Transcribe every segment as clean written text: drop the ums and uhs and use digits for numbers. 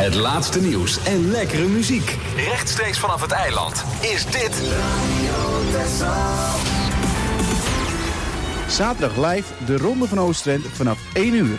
Het laatste nieuws en lekkere muziek. Rechtstreeks vanaf het eiland is dit Radio Texel. Zaterdag live de Ronde van Oostend vanaf 1 uur.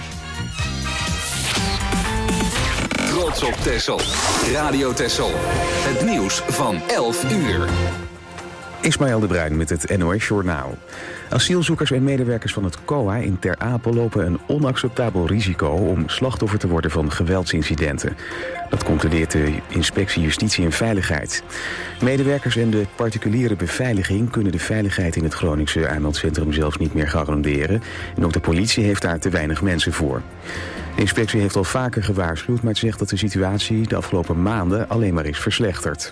Trots op Texel. Radio Texel. Het nieuws van 11 uur. Ismaël de Bruin met het NOS-journaal. Asielzoekers en medewerkers van het COA in Ter Apel lopen een onacceptabel risico om slachtoffer te worden van geweldsincidenten. Dat concludeert de Inspectie Justitie en Veiligheid. Medewerkers en de particuliere beveiliging kunnen de veiligheid in het Groningse aanmeldcentrum zelfs niet meer garanderen. En ook de politie heeft daar te weinig mensen voor. De inspectie heeft al vaker gewaarschuwd, maar het zegt dat de situatie de afgelopen maanden alleen maar is verslechterd.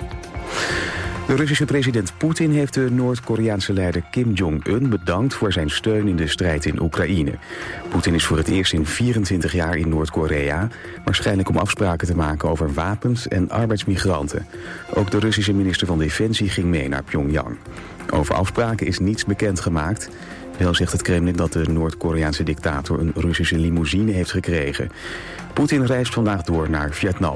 De Russische president Poetin heeft de Noord-Koreaanse leider Kim Jong-un bedankt voor zijn steun in de strijd in Oekraïne. Poetin is voor het eerst in 24 jaar in Noord-Korea, waarschijnlijk om afspraken te maken over wapens en arbeidsmigranten. Ook de Russische minister van Defensie ging mee naar Pyongyang. Over afspraken is niets bekendgemaakt. Wel zegt het Kremlin dat de Noord-Koreaanse dictator een Russische limousine heeft gekregen. Poetin reist vandaag door naar Vietnam.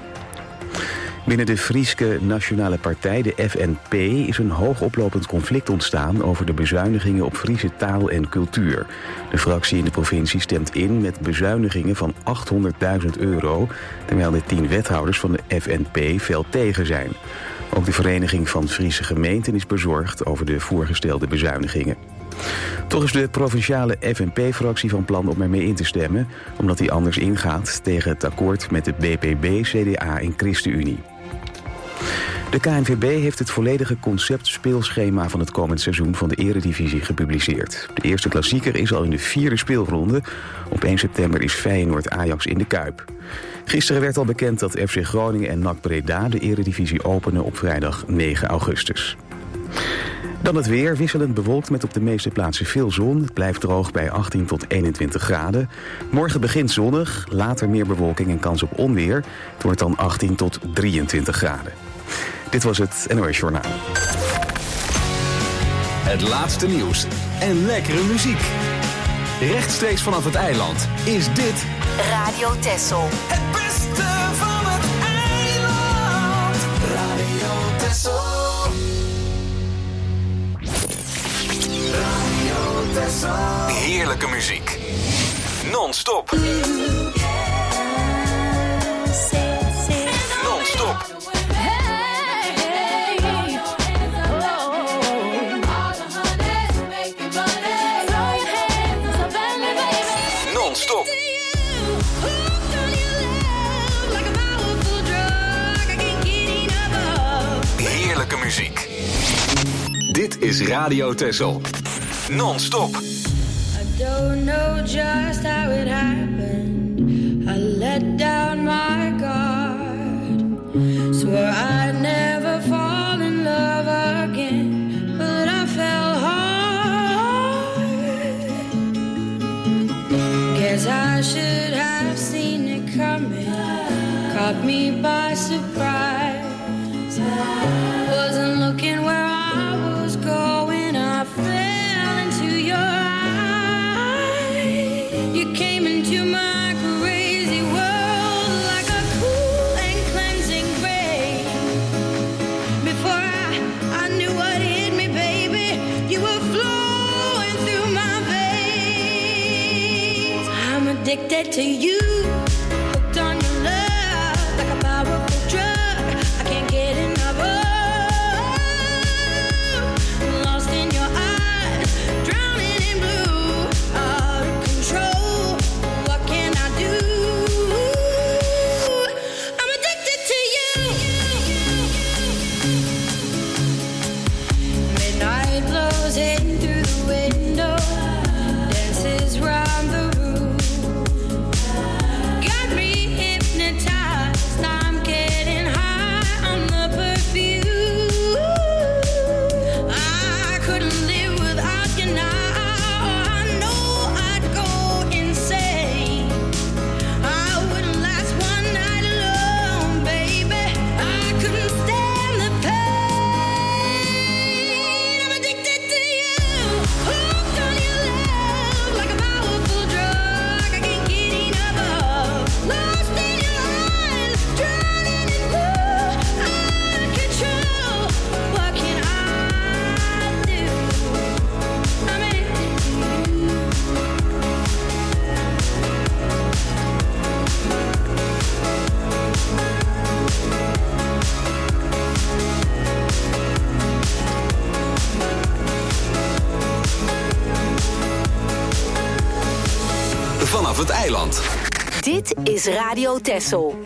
Binnen de Frieske Nationale Partij, de FNP, is een hoogoplopend conflict ontstaan over de bezuinigingen op Friese taal en cultuur. De fractie in de provincie stemt in met bezuinigingen van €800.000, terwijl de 10 wethouders van de FNP fel tegen zijn. Ook de Vereniging van Friese Gemeenten is bezorgd over de voorgestelde bezuinigingen. Toch is de provinciale FNP-fractie van plan om ermee in te stemmen, omdat die anders ingaat tegen het akkoord met de BPB, CDA en ChristenUnie. De KNVB heeft het volledige concept-speelschema van het komend seizoen van de Eredivisie gepubliceerd. De eerste klassieker is al in de 4e speelronde. Op 1 september is Feyenoord-Ajax in de Kuip. Gisteren werd al bekend dat FC Groningen en NAC Breda de Eredivisie openen op vrijdag 9 augustus. Dan het weer, wisselend bewolkt met op de meeste plaatsen veel zon. Het blijft droog bij 18 tot 21 graden. Morgen begint zonnig, later meer bewolking en kans op onweer. Het wordt dan 18 tot 23 graden. Dit was het NOS Journaal. Het laatste nieuws en lekkere muziek. Rechtstreeks vanaf het eiland is dit Radio Texel. Het beste van het eiland. Radio Texel. Radio Texel. Heerlijke muziek. Non-stop. Non-stop. Non-stop. Heerlijke muziek. Dit is Radio Texel. Non-stop. I don't know just how it happened. I let down my guard. Swore I'd never fall in love again, but I fell hard. Guess I should have seen it coming. Caught me by surprise. Wasn't looking where I was going. I fell into your eyes. You came into my crazy world like a cool and cleansing rain. Before I knew what hit me, baby, you were flowing through my veins. I'm addicted to you, hooked on your love like a powerful drug. I can't get enough of. Lost in your eyes, drowning in blue, out of control. What can I do? I'm addicted to you. Midnight blows in through the window, dances round the room. vanaf het eiland. Dit is Radio Texel.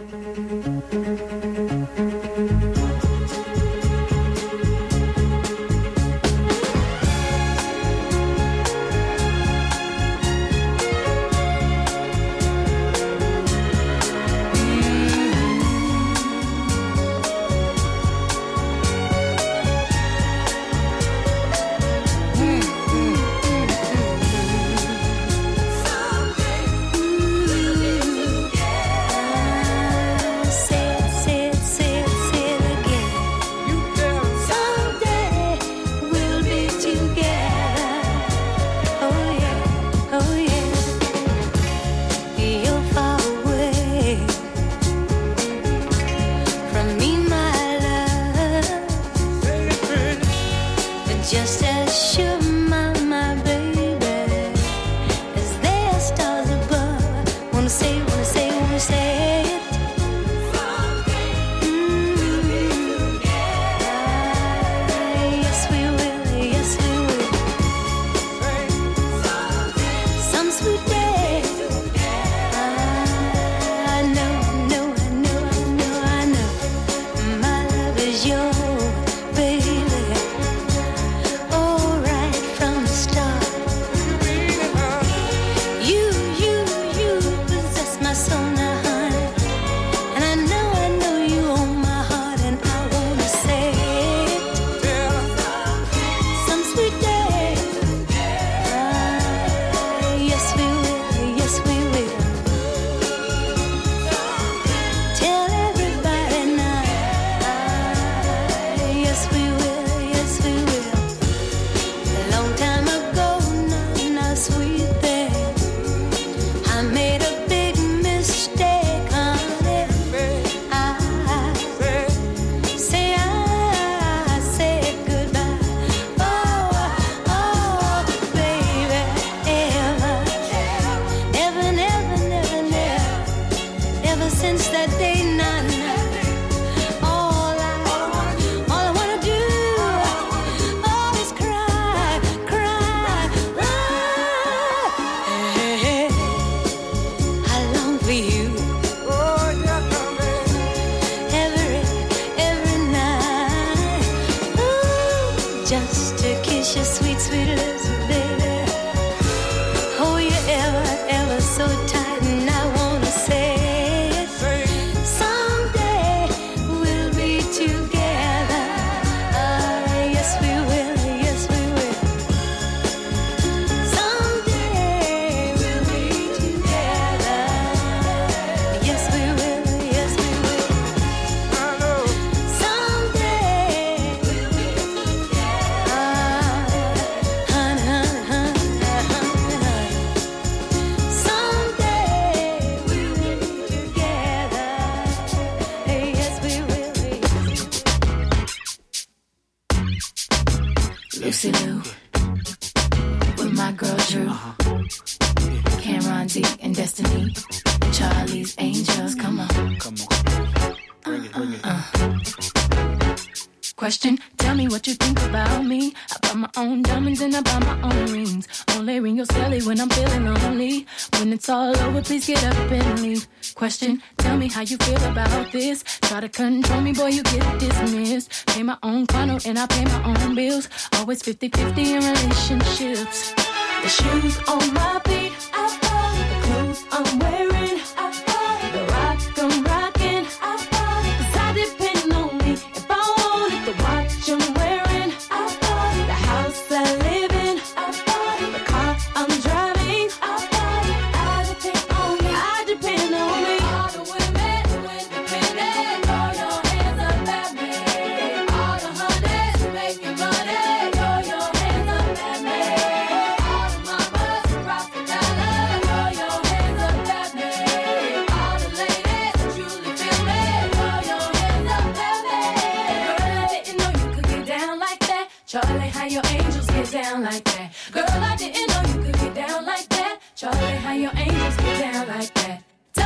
Question, tell me what you think about me. I buy my own diamonds and I buy my own rings. Only ring your celly when I'm feeling lonely. When it's all over, please get up and leave. Question, tell me how you feel about this. Try to control me, boy, you get dismissed. Pay my own condo and I pay my own bills. Always 50-50 in relationships. The shoes on my feet, I bought it. The clothes I'm wearing, I bought it. The rock I'm rocking, I bought it. 'Cause I depend on me if I want it. The watch I'm wearing, I bought it. The house I live in, I bought it. The car I'm driving, I bought it. I depend on me, I depend on me. All the women independent, throw your hands up at me. All the honeys making money, throw your hands up at me. All the mamas rock the dollar, throw your hands up at me. All the ladies truly feel me, throw your hands up at me. Girl, I didn't know you could get down like that. Charlie, how your angels get down like that. Girl, I didn't know you could get down like that. Charlie, how your angels get down like that.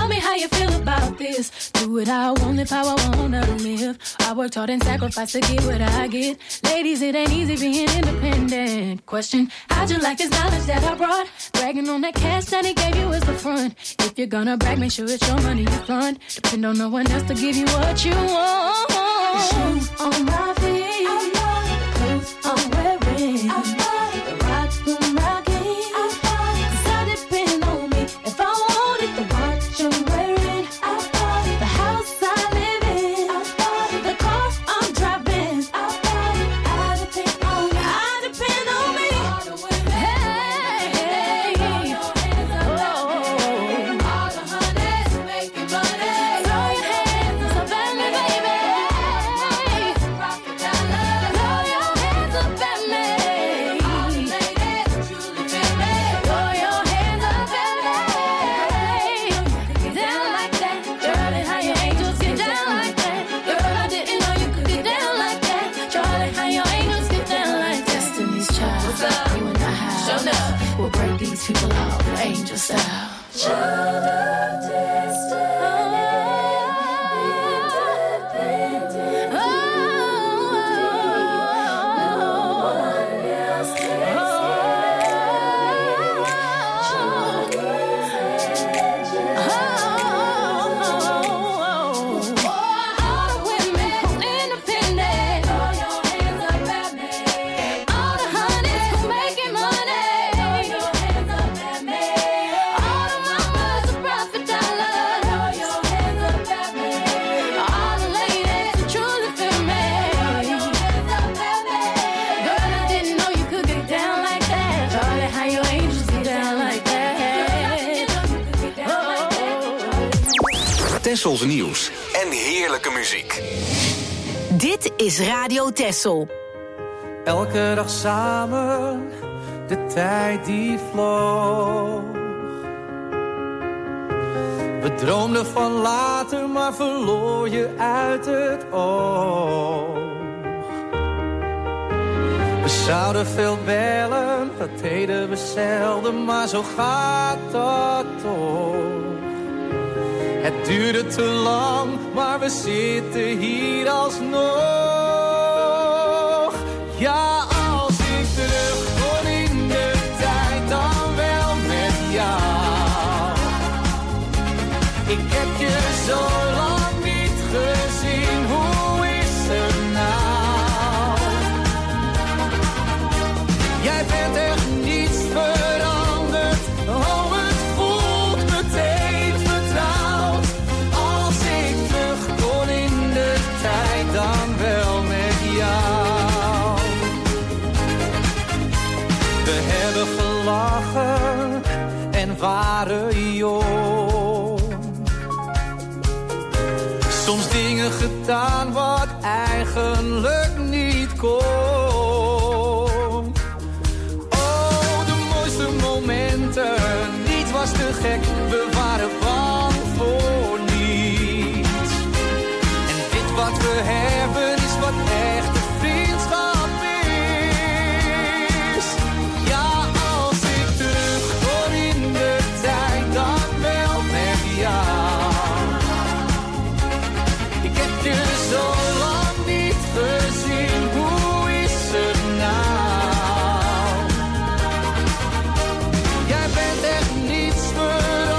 tell me how you feel about this. Do it how I want, live how I wanna live. I worked hard and sacrificed to get what I get. Ladies, it ain't easy being independent. Question, how'd you like this knowledge that I brought? Bragging on that cash that he gave you is the front. If you're gonna brag, make sure it's your money you fund. Depend on no one else to give you what you want. The shoes on my feet, the clothes I'm wearing, the rocks I'm rocking, 'cause I depend on me. If I want it, the watch I'm wearing, the house I live in, the car I'm driving, I depend on me. I depend on me. Hey, all the honeys making money. Throw your hands up at me, baby. Rock it down, throw your hands up at me. All the ladies truly feel me. Throw your hands up at me. Get down like that, Charlie. How your angels get down like that, girl? I didn't know you could get down like that, Charlie. How your angels get down like that. Destiny's Child, what's up? You and I have shown up. We'll break these people out, angel style. Child of destiny, independent. No one else can all the women independent. Throw your hands up at me. All the honeys who making money. Throw your hands up at me. All the mamas who profit dollars. Throw your hands up at me. All the ladies who truly feel me. Throw your hands up at me. Girl, I didn't know you could get down like that, Charlie. How your angels get down like that. Tessels nieuws en heerlijke muziek. Dit is Radio Tessel. Elke dag samen, de tijd die vloog. We droomden van later, maar verloor je uit het oog. We zouden veel bellen, dat deden we zelden, maar zo gaat dat toch. Het duurde te lang, maar we zitten hier alsnog. Ja, als ik terug kon in de tijd, dan wel met jou. Ik heb je zo lang niet gezien, hoe is het nou? Jij bent echt niets veranderd, oh het voelt meteen vertrouwd. Als ik terug kon in de tijd, dan wel met jou. We hebben gelachen en waren jong. Soms dingen gedaan wat eigenlijk niet kon. Oh, de mooiste momenten, niet was te gek, we waren bang voor niets. En dit wat we hebben is wat echte vriendschap is. Ja, als ik terug kon in de tijd, dan wel met jou. Ik heb je zo lang niet gezien, hoe is het nou? Jij bent echt niets veranderd.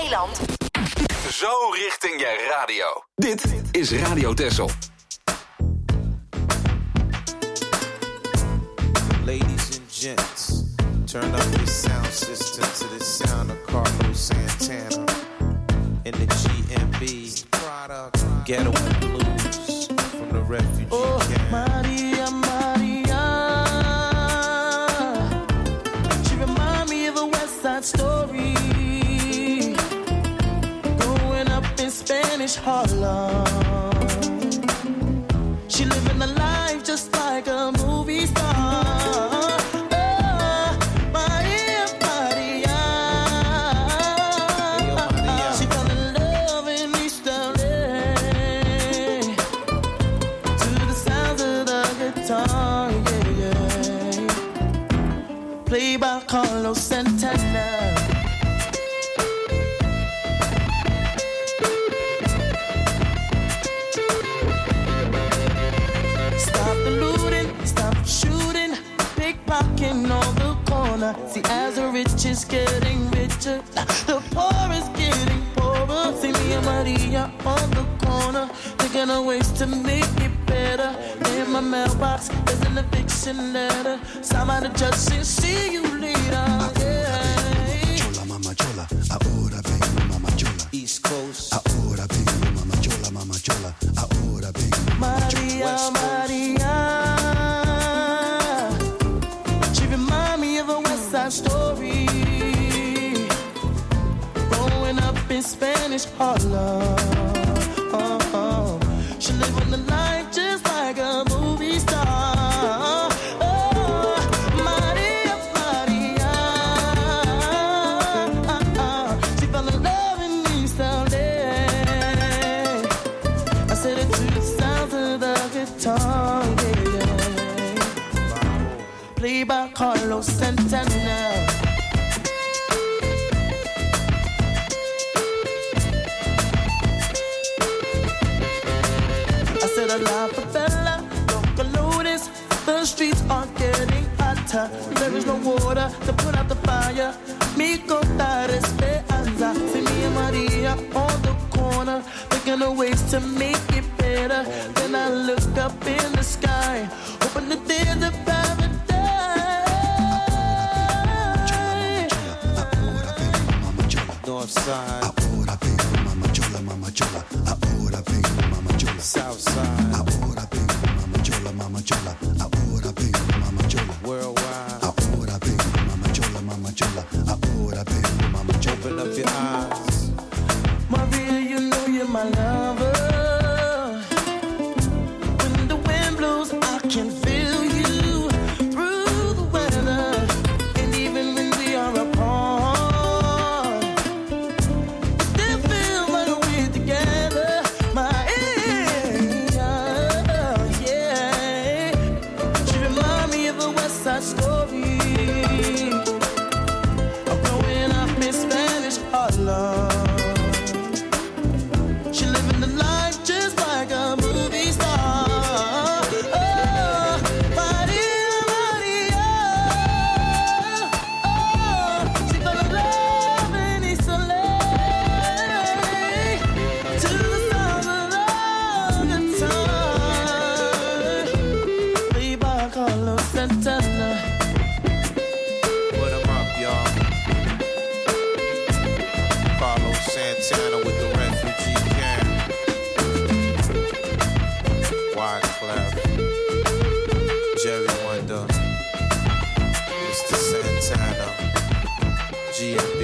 eiland. Zo richting je radio. Dit is Radio Texel. Ladies and gents, turn up your sound system to the sound of Carlos Santana in the GMB Ghetto and Blues from the refugee camp. Maria, Maria, she remind me of a West Side Story, growing up in Spanish Harlem. She living a life just like a movie star. Played by Carlos Santana. Stop the looting, stop shooting, pickpocketing on the corner. See, as the rich is getting richer, the poor is getting poorer. See me and Maria on the corner, thinking of ways to make it better. In my mailbox, there's an eviction letter. Signed by the judge says, see you later. Chola, mama chola, ahora vengo, mama chola. East Coast. Ahora vengo, mama chola, mama chola. Ahora vengo, mama chola. Maria, Maria. She remind me of a West Side Story, growing up in Spanish Harlem. She living the life just like a movie star. Oh, Maria, Maria. She fell in love in East LA. I said it to the sound of the guitar, yeah. Played by Carlos Santana. A la favela, local notice. The streets are getting hotter. There is no water to put out the fire. Mi contar esperanza. See me and Maria on the corner, thinking of ways to make it better. Then I look up in the sky, hoping that there's a paradise. North side. Ahora vengo, mama chola, mama chola. Ahora vengo, mama chola. South side. Ahora vengo, mama chola, mama chola. Ahora vengo, mama chola. Worldwide. Ahora vengo, mama chola, mama chola. Ahora vengo, mama chola. Open up your eyes. Maria, you know you're my lover. When the wind blows, I can feel you through the weather. And even when we are apart, it still feels like we're together. My yeah. She remind me of a West Side Story. I'm growing up in Spanish Harlem. She living the life just like a movie star. Oh, Maria, Maria. Oh, she fell in love in East LA. To the sound of the guitar. Played by Carlos Santana. Put 'em up, y'all. Carlos Santana with the refugee camp. Wyclef, Jerry Wonder, Mr. Santana, GMB.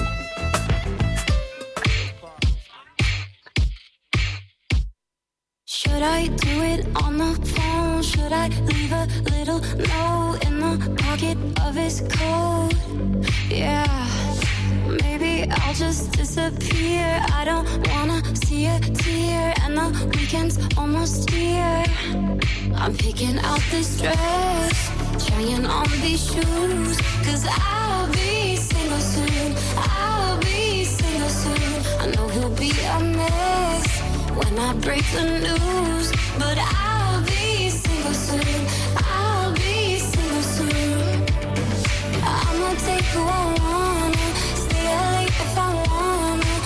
Should I do it on the phone? Should I leave a little note in the pocket of his coat? Yeah, maybe I'll just disappear. I don't wanna see a tear, and the weekend's almost here. I'm picking out this dress, trying on these shoes, 'cause I'll be single soon. I'll be single soon. I know he'll be a mess when I break the news, but I'll be single soon. I'll be single soon. I'ma take who I wanna, stay late if I wanna.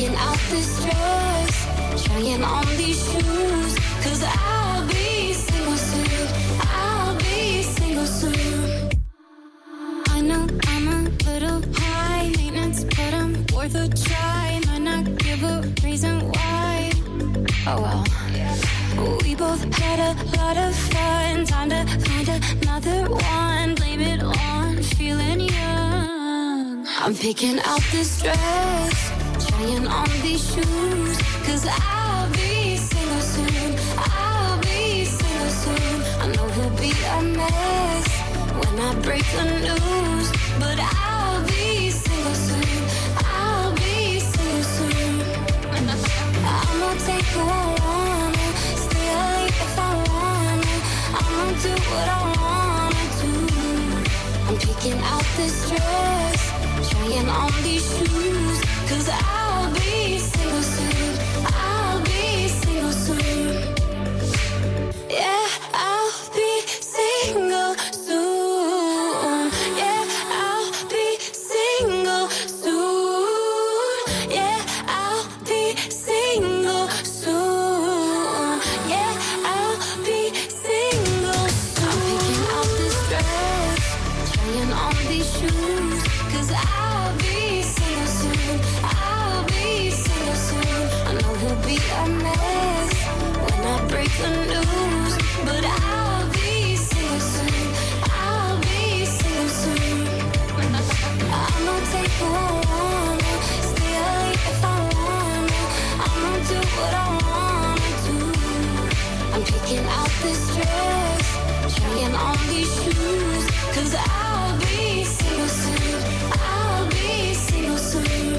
picking out this dress, trying on these shoes, 'cause I'll be single soon. I'll be single soon. I know I'm a little high maintenance, but I'm worth a try. Might not give a reason why. Oh well. We both had a lot of fun. Time to find another one. Blame it on feeling young. I'm picking out this dress, trying on these shoes, 'cause I'll be single soon. I'll be single soon. I know he'll be a mess when I break the news, but I'll be single soon. I'll be single soon. I'ma take who I wanna, stay late if I wanna. I'ma do what I wanna do. I'm picking out this dress, trying on these shoes, 'cause I'll be single soon. I'll be single soon. Yeah, I'll be single soon. Yeah, I'll be single soon. Yeah, I'll be single soon. Yeah, I'll be single soon. I'm picking out this dress, trying on these shoes, 'cause I'll be single soon. I'll be single soon. I know he'll be a mess when I break the news, but I'll be single soon. I'll be single soon. I'ma take who I wanna, stay late if I wanna. I'ma do what I wanna do. I'm picking out this dress, trying on these shoes, 'cause I'll be single soon. I'll be single soon.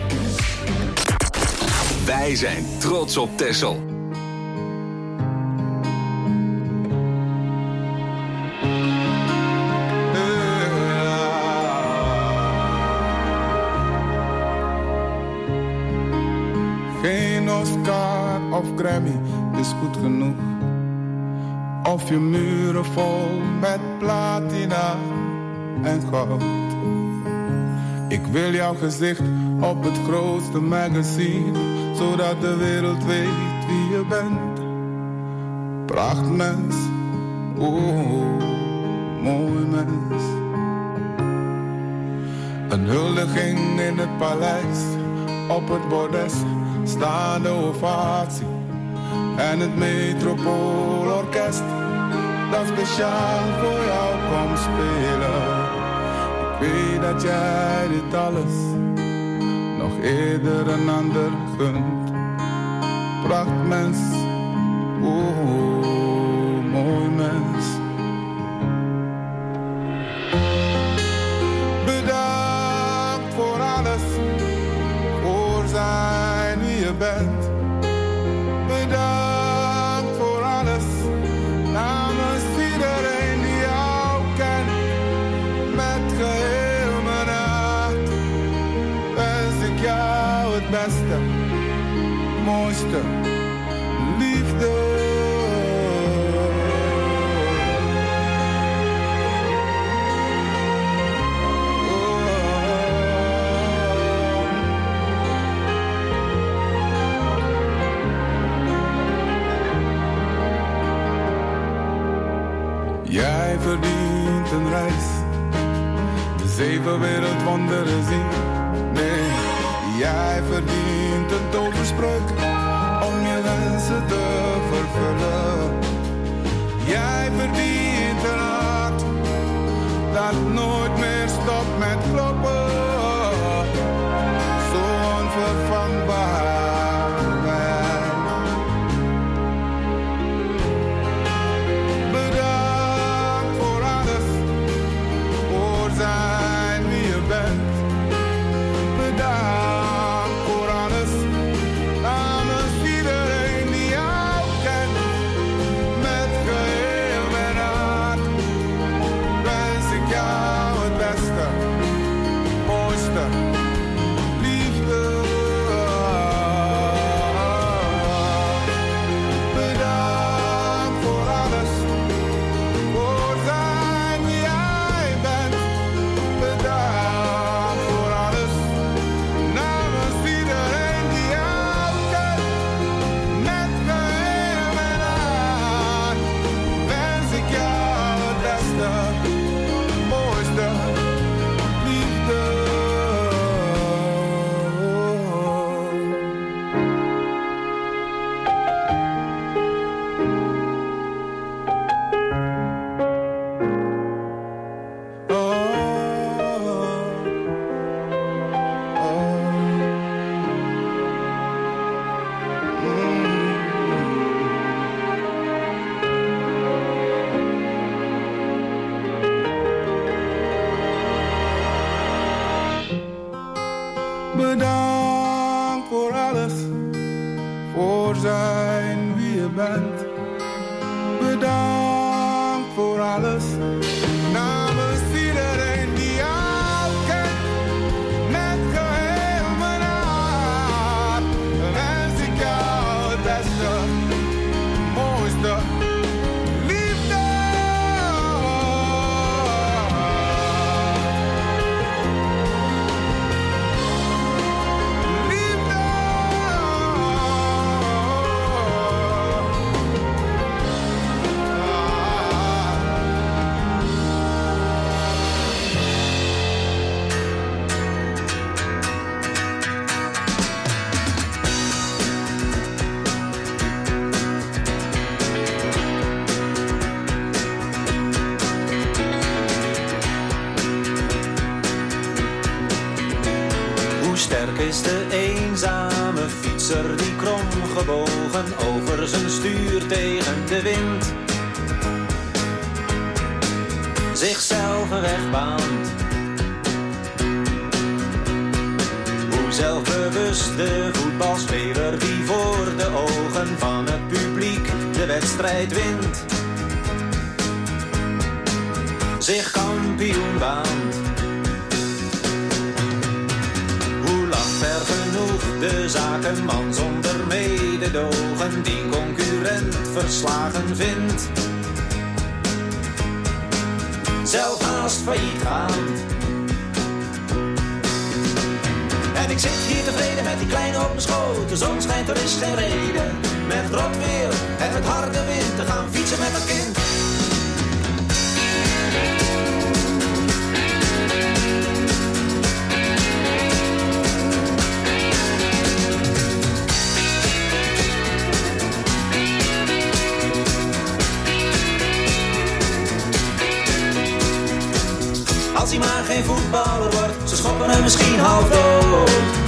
Wij zijn trots op Texel. Geen Oscar of Grammy is goed genoeg. Of je muren vol met platina en goud. Ik wil jouw gezicht op het grootste magazine, zodat de wereld weet wie je bent. Prachtmens, oh, mooi mens. Een huldiging in het paleis, op het bordes, staande ovatie. En het Metropoolorkest, dat speciaal voor jou komt spelen. Ik weet dat jij dit alles nog eerder een ander gunt. Prachtmens, oh, mooi mens. Bedankt voor alles, voor zijn wie je bent. Bedankt voor alles, namens iedereen die jou kent. Met geheel mijn hart wens ik jou het beste, mooiste, liefde. Jij verdient een reis, de 7 wereldwonderen zien. Nee, jij verdient een toverspreuk om je wensen te vervullen. Jij verdient een hart dat nooit meer stopt met kloppen. Zo onvervangbaar. is de eenzame fietser die krom gebogen over zijn stuur tegen de wind zichzelf een weg baant. Hoe zelfbewust de voetbalspeler die voor de ogen van het publiek de wedstrijd wint zich kampioen baant. Hoe lacht ver genoeg de zakenman zonder mededogen die concurrent verslagen vindt, zelf haast failliet gaand. En ik zit hier tevreden met die kleine op mijn schoot. De zon schijnt, er is geen reden met rot weer en met harde wind te gaan fietsen met een kind. Als hij maar geen voetballer wordt, ze schoppen hem misschien half dood.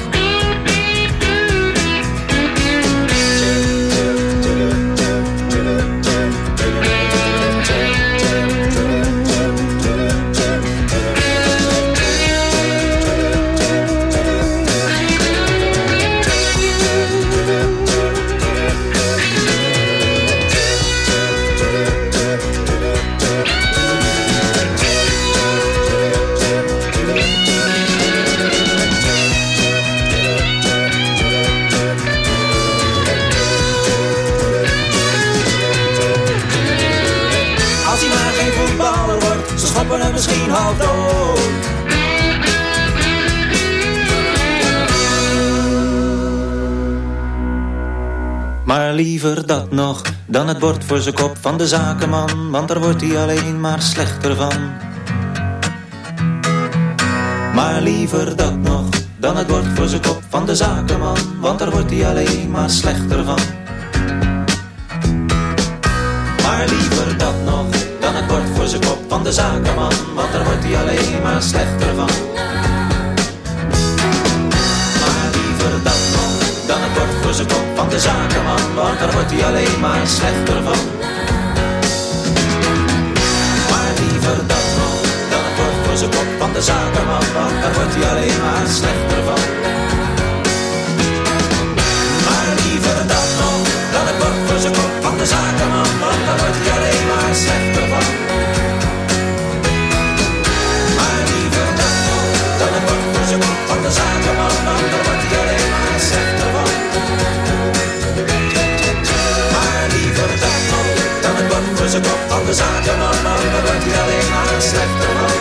Misschien half dood. Maar liever dat nog dan het bord voor zijn kop van de zakenman, want daar wordt hij alleen maar slechter van. Maar liever dat nog dan het bord voor zijn kop van de zakenman, want daar wordt hij alleen maar slechter van. Maar liever dat nog dan het bord voor zijn kop van de zakenman, want daar wordt hij alleen maar slechter van. Maar liever dat nog dan het bord voor zijn kop van de zakenman, want daar wordt hij alleen maar slechter van. Maar liever dat nog dan het bord voor zijn kop van de zakenman, want daar wordt hij alleen maar slechter van. Maar liever dat nog dan het bord voor zijn kop van de zakenman, want daar wordt hij alleen maar slechter van. Van de zakenman, want daar wordt hij alleen maar slechter van. Maar liever dat nog dan het bord voor zijn kop van de zakenman, want daar wordt hij alleen maar slechter van.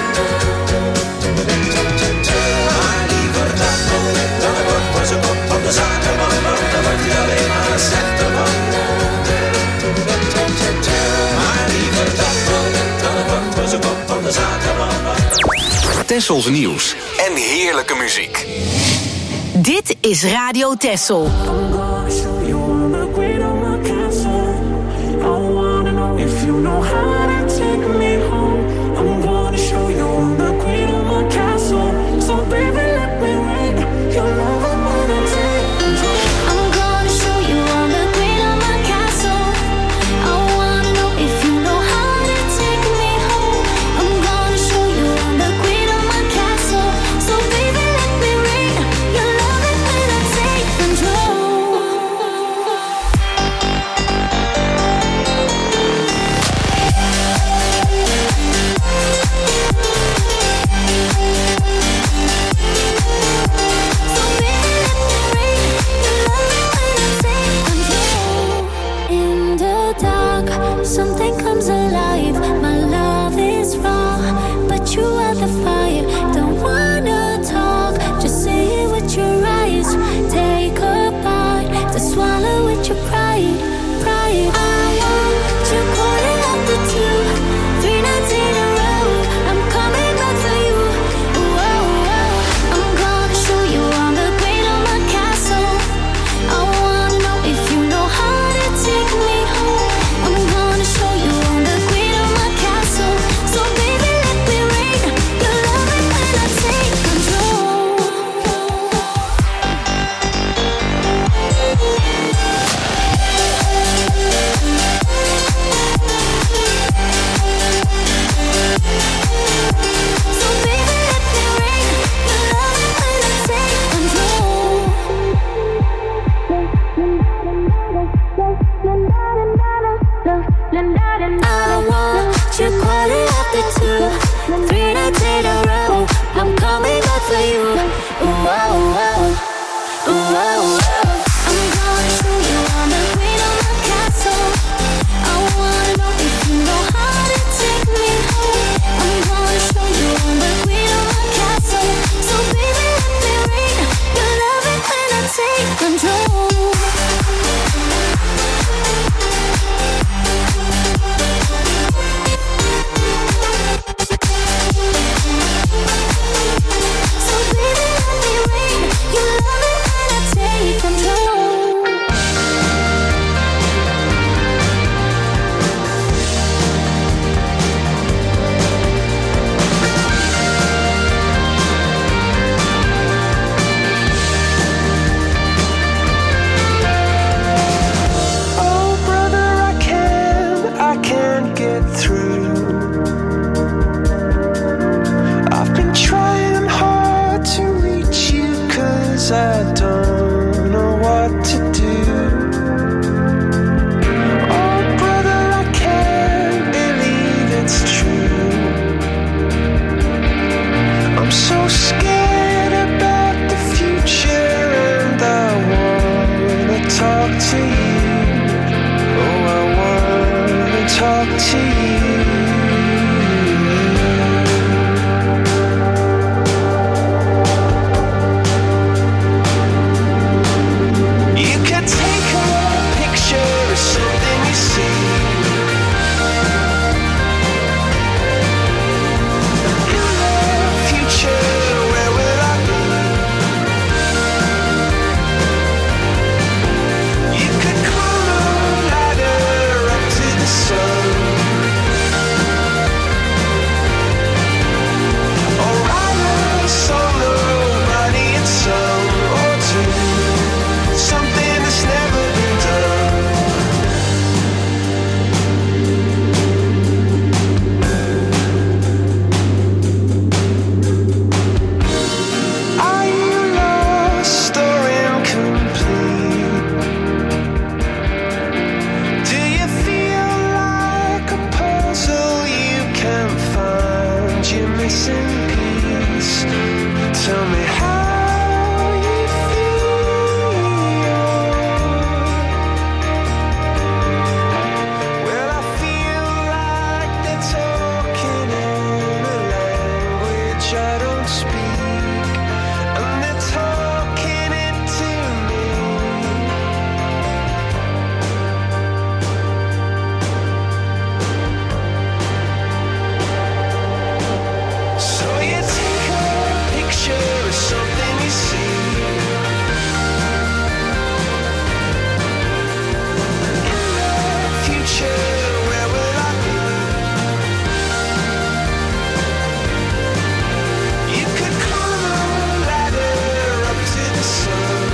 Maar liever dat nog dan het bord voor zijn kop van de zakenman, want daar wordt hij alleen maar slechter van. Maar liever dat nog dan het bord voor zijn kop van de zakenman. Tessels nieuws en heerlijke muziek. Dit is Radio Tessel. Control. rest in peace. Tell me how you feel. Well, I feel like they're talking in a language I don't speak, and they're talking it to me. So you take a picture of something you see. In the future, where will I be? You could climb a ladder up to the sun,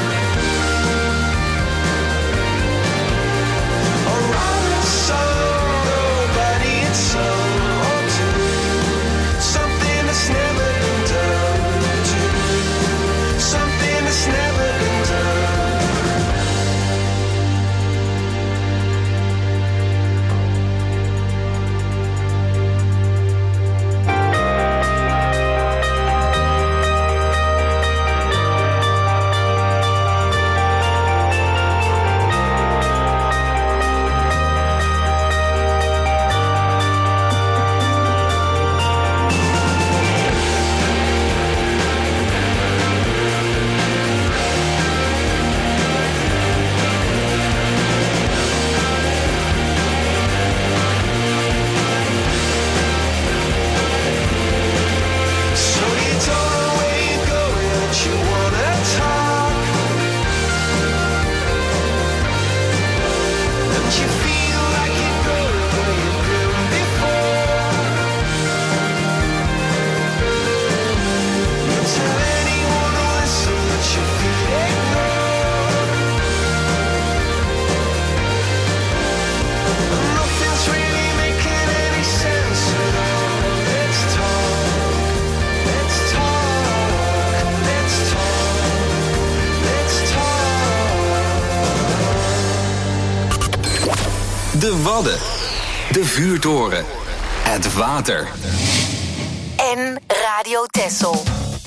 or write a song nobody had sung, or do something that's never been done. Do something that's never been done. So you don't know where you're going, but you wanna talk, and you feel like you're going where you've been before. You tell anyone to listen, but you feel ignored, and nothing's really making any sense at all. Let's talk. Let's talk, let's talk, let's talk. De Wadden. De Vuurtoren. Het water. En Radio Texel.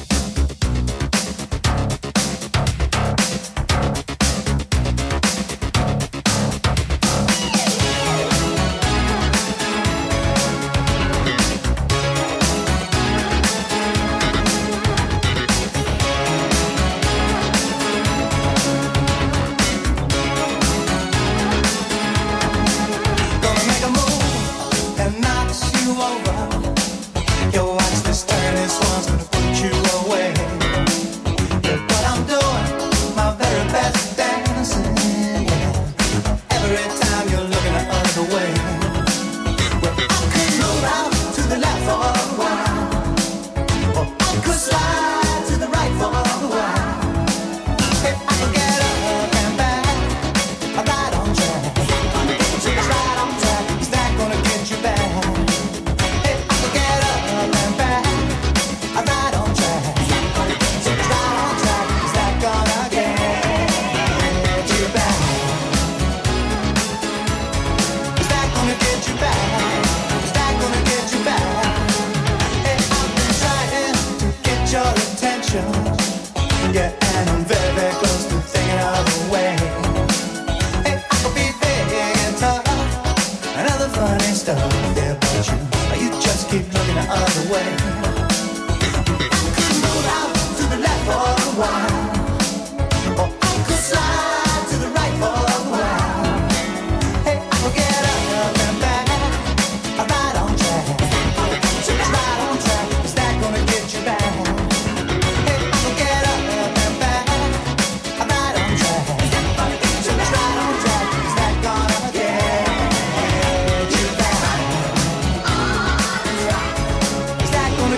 Gonna make a move that knocks you over. Yo, watch this turn, this one's gonna put you away. Yeah, but I'm doing my very best dancing, yeah. Every time you're looking the other way. Well, I could move out to the left for a while, or I could slide to the right for a while. Hey, I could get up and back, right on track. Right on track, is that gonna get you back? Hey, I could get up and back, right on track. Right on track, is that gonna get you back? Is that gonna get you back? Is that gonna get you back? Hey, I've been trying to get your attention, yeah, and I'm very, very close to thinking of a way. Hey, I could be big and tough and other funny stuff, yeah, but you just keep looking the other way. I could move out to the left for a while, or I could slide to the right for a while. Hey, I could get up and back, right on track. Right on track, is that gonna get you back? Hey, I could get up and back, right on track. Right on track, is that gonna get you back? Is that gonna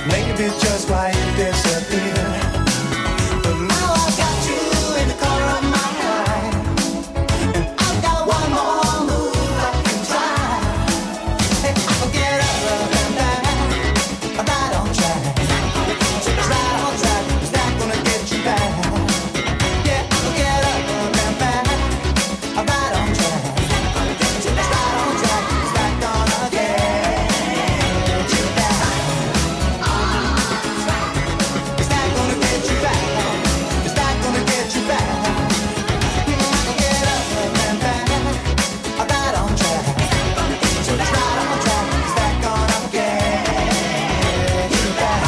maybe just why you disappeared. But now I got you in the corner of my eye, and I've got one more move I can try. Hey, I'll get up and back, right on track. Right on track, is that gonna get you back? Yeah, I'll get up and back, right on track. Right on track, is that gonna get you back? Is that gonna get you back? Is that gonna get you back? I'll get up and back, right on track. Right on track, is that gonna get you back?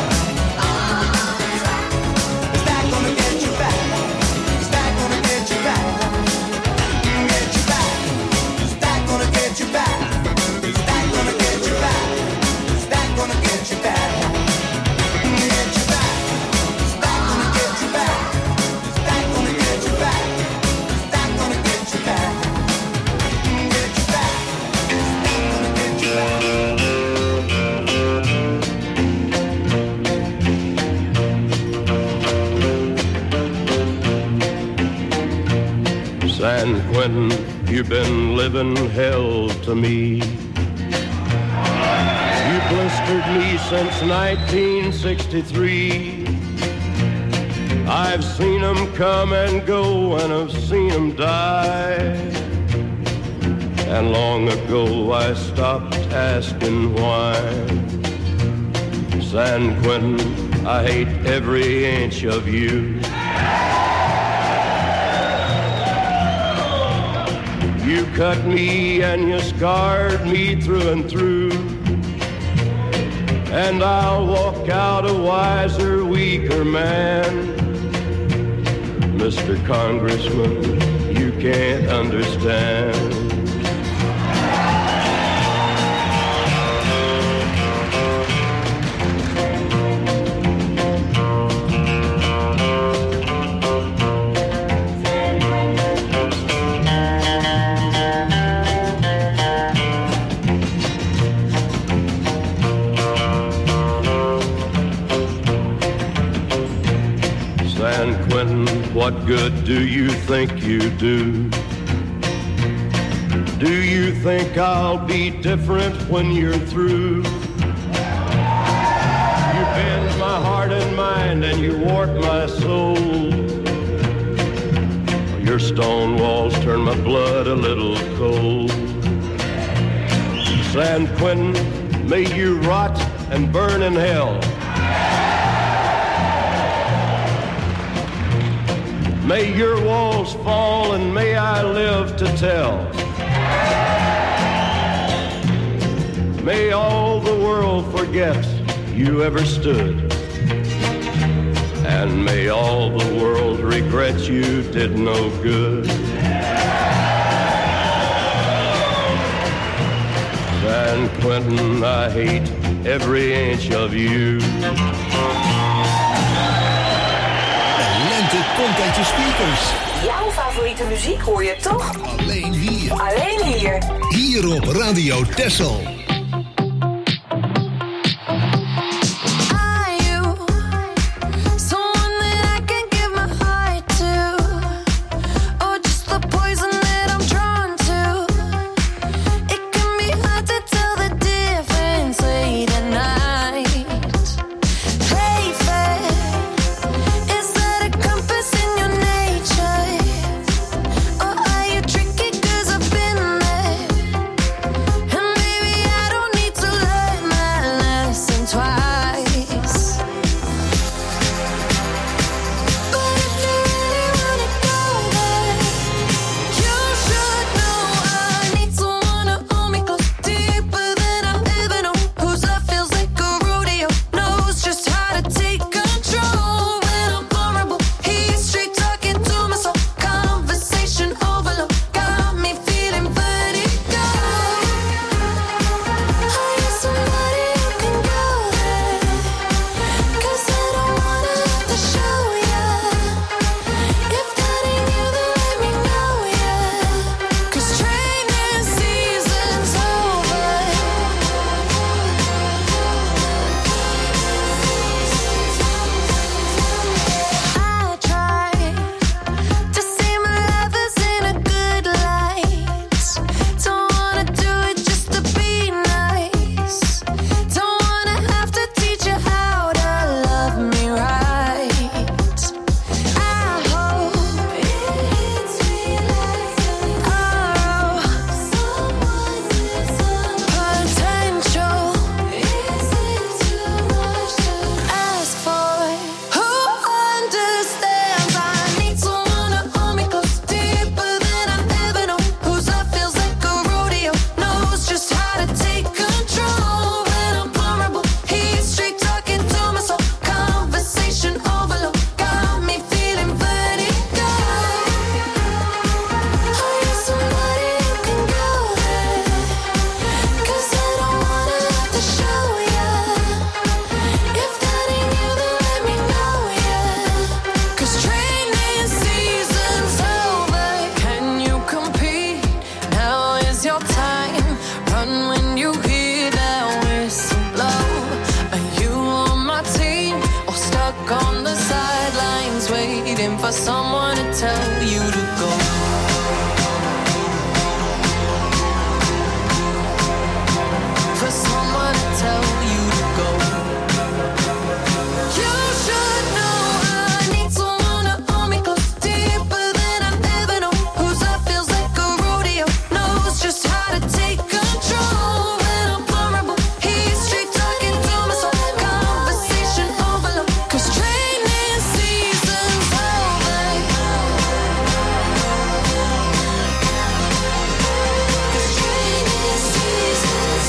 Is that gonna get you back? Is that gonna get you back? Get you back. Is that gonna get you back? Is that gonna get you back? Is that gonna get you back? Get you back. Is that gonna get you back? Is that gonna get you back? Is that gonna get you back? Get you back. Is that gonna get you back? San Quentin, you've been living hell to me. You blistered me since 1963. I've seen them come and go, and I've seen them die. And long ago I stopped asking why. San Quentin, I hate every inch of you. You cut me and you scarred me through and through. And I'll walk out a wiser, weaker man. Mr. Congressman, you can't understand. San Quentin, what good do you think you do? Do you think I'll be different when you're through? You bend my heart and mind and you warp my soul. Your stone walls turn my blood a little cold. San Quentin, may you rot and burn in hell. May your walls fall and may I live to tell. May all the world forget you ever stood. And may all the world regret you did no good. San Quentin, I hate every inch of you. Komt uit je speakers. Jouw favoriete muziek hoor je toch? Alleen hier. Alleen hier. Hier op Radio Texel. Baby, for someone to tell you to go. For someone to tell you to go. You should know I need someone to hold me close, deeper than I've ever known. Whose love feels like a rodeo, knows just how to take control. When I'm vulnerable, he's straight talking to my soul. Conversation overload, 'cause training season's over. 'Cause training season's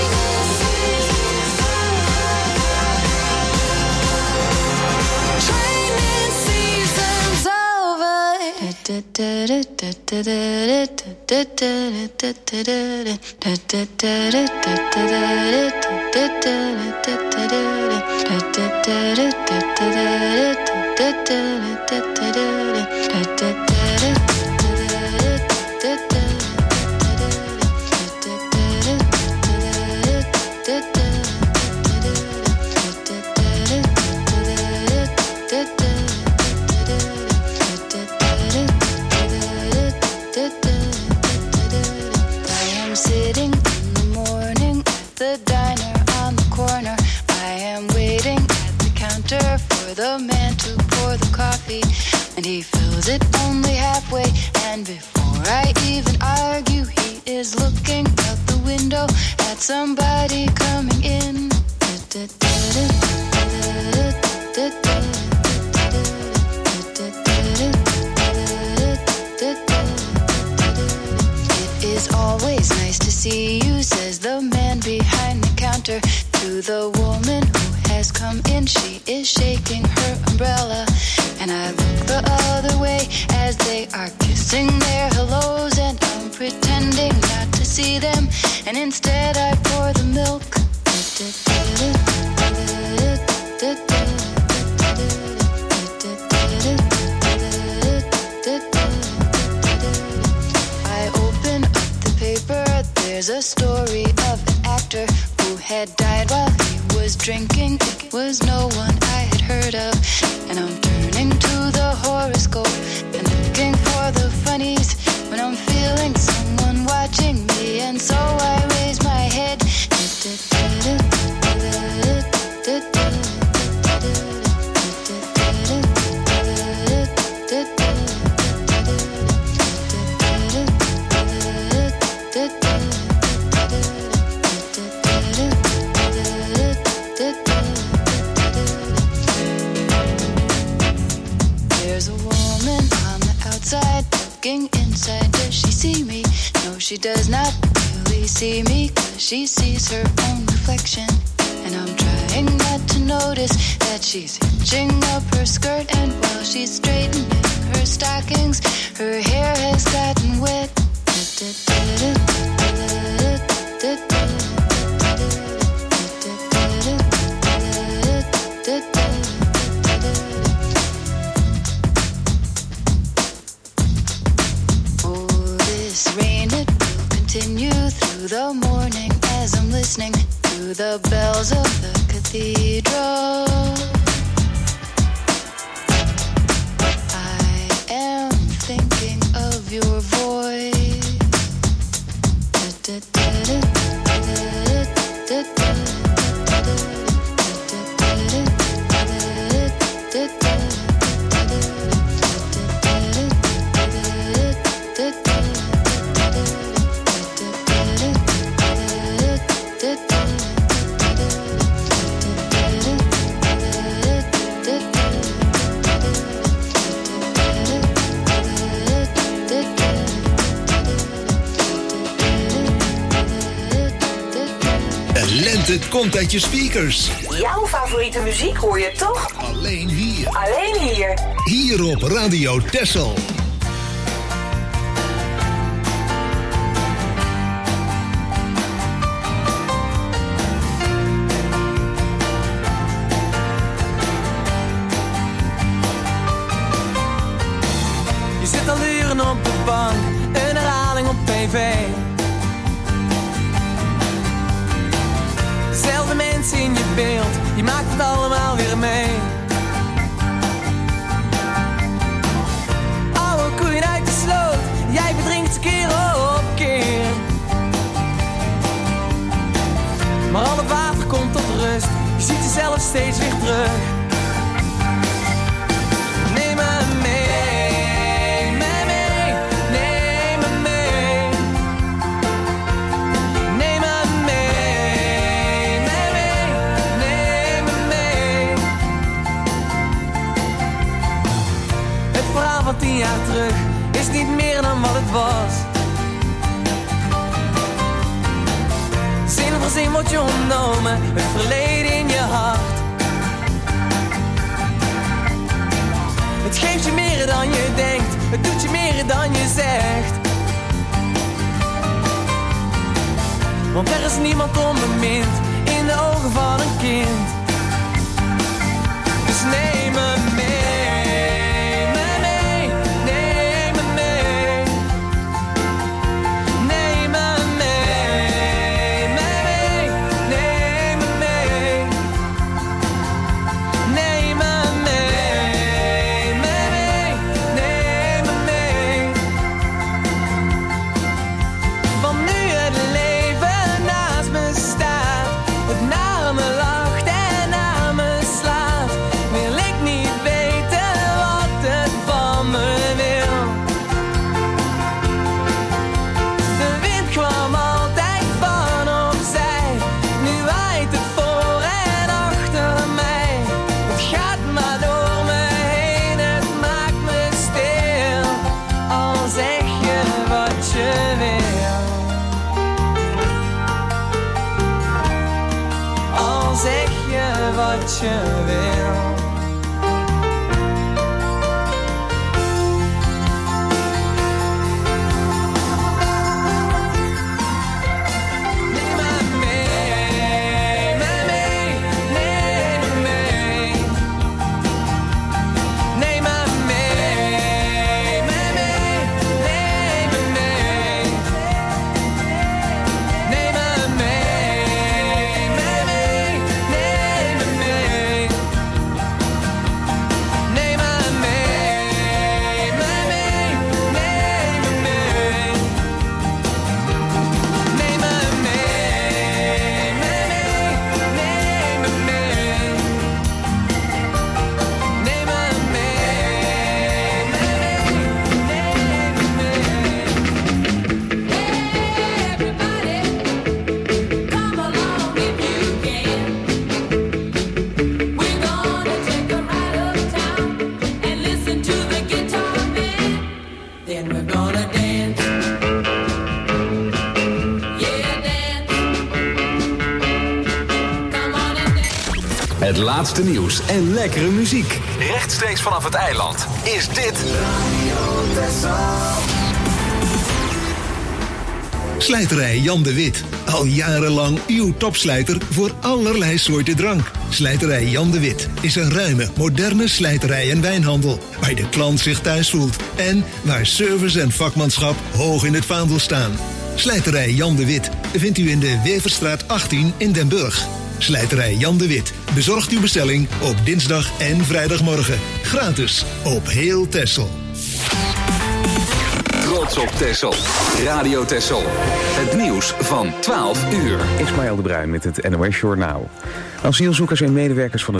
the man to pour the coffee, and he fills it only halfway. And before I even argue, he is looking out the window at somebody coming in. It is always nice to see you, says the man behind the counter to the woman who has come in. She is shaking her umbrella, and I look the other way as they are kissing their hellos, and I'm pretending not to see them, and instead I pour the milk. I open up the paper, there's a story of an actor who had died while he was drinking. It was no one I had heard of, and I'm turning to the horoscope and looking for the funnies when I'm feeling someone watching me, and so I raise my head. There's a woman on the outside looking inside. Does she see me? No, she does not really see me, 'cause she sees her own reflection. And I'm trying not to notice that she's hitching up her skirt, and while she's straightening her stockings, her hair has gotten wet. Oh, this rain, it will continue through the morning as I'm listening to the bells of the cathedral. I am thinking of your voice. Het komt uit je speakers. Jouw favoriete muziek hoor je toch? Alleen hier. Alleen hier. Hier op Radio Texel. Je zit al uren op de bank, een herhaling op tv. Dezelfde mensen in je beeld, je maakt het allemaal weer mee. mezelf steeds weer terug. Neem me mee, neem me mee. Neem me mee, neem me mee. Het verhaal van 10 jaar terug is niet meer dan wat het was. Zin voor zin wordt je ontnomen, het verleden in je hart. Het geeft je meer dan je denkt, het doet je meer dan je zegt. Want er is niemand onbemind in de ogen van een kind. Dus neem me mee. Wat je wil. Het laatste nieuws en lekkere muziek. Rechtstreeks vanaf het eiland is dit Radio Texel. Slijterij Jan de Wit. Al jarenlang uw topslijter voor allerlei soorten drank. Slijterij Jan de Wit is een ruime, moderne slijterij en wijnhandel. Waar de klant zich thuis voelt. En waar service en vakmanschap hoog in het vaandel staan. Slijterij Jan de Wit vindt u in de Weverstraat 18 in Den Burg. Slijterij Jan de Wit bezorgt uw bestelling op dinsdag en vrijdagmorgen. Gratis op heel Texel. Trots op Texel. Radio Texel. Het nieuws van 12 uur. Ismaël de Bruin met het NOS Journaal. Asielzoekers en medewerkers van